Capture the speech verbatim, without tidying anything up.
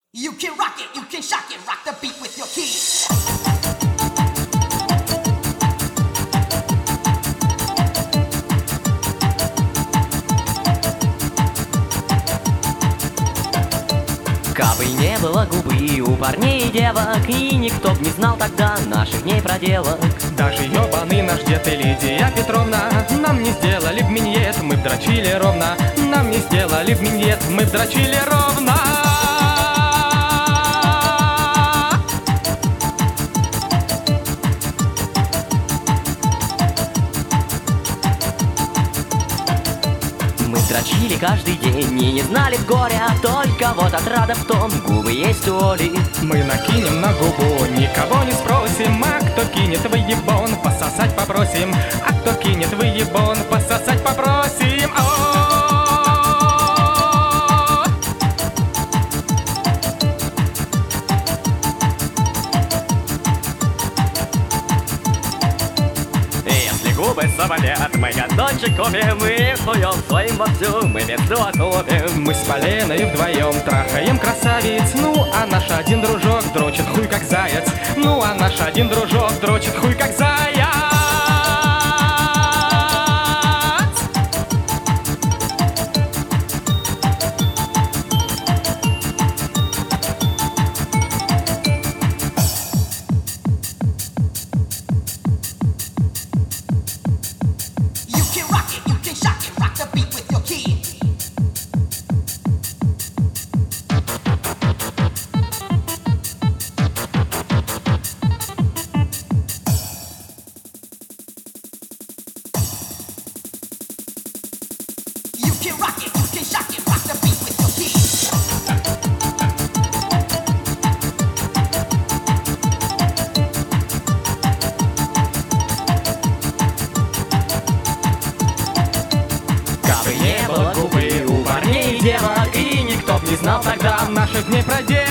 You can rock it, you can shock it, rock the beat with your keys. Кабы не было губы у парней и девок, и никто б не знал тогда наших дней проделок. Даже ёбаный наш дед и Лидия Петровна нам не сделали б миньет, мы б дрочили ровно. Нам не сделали б миньет, мы б дрочили ровно. Мы дрочили каждый день и не знали б горя, только вот отрада в том, губы есть у Оли. Мы накинем на губу, никого не спросим, а кто кинет выебон, пососать попросим. А кто кинет выебон, пососать попросим. О-о-о! Если губы совалят, мы гадончик купим, мы хуем своим вовсю, мы пизду окупим. Мы с Поленой вдвоем трахаем красавиц. Ну, а наш один дружок дрочит хуй как заяц. Ну, а наш один дружок дрочит хуй как заяц. You can rock it, you can shock it, rock the beat with your keys. You can rock it, you can shock it, rock the beat with your keys. Кабы не было губы у парней и девок, и никто б не знал тогда Наших дней проделок.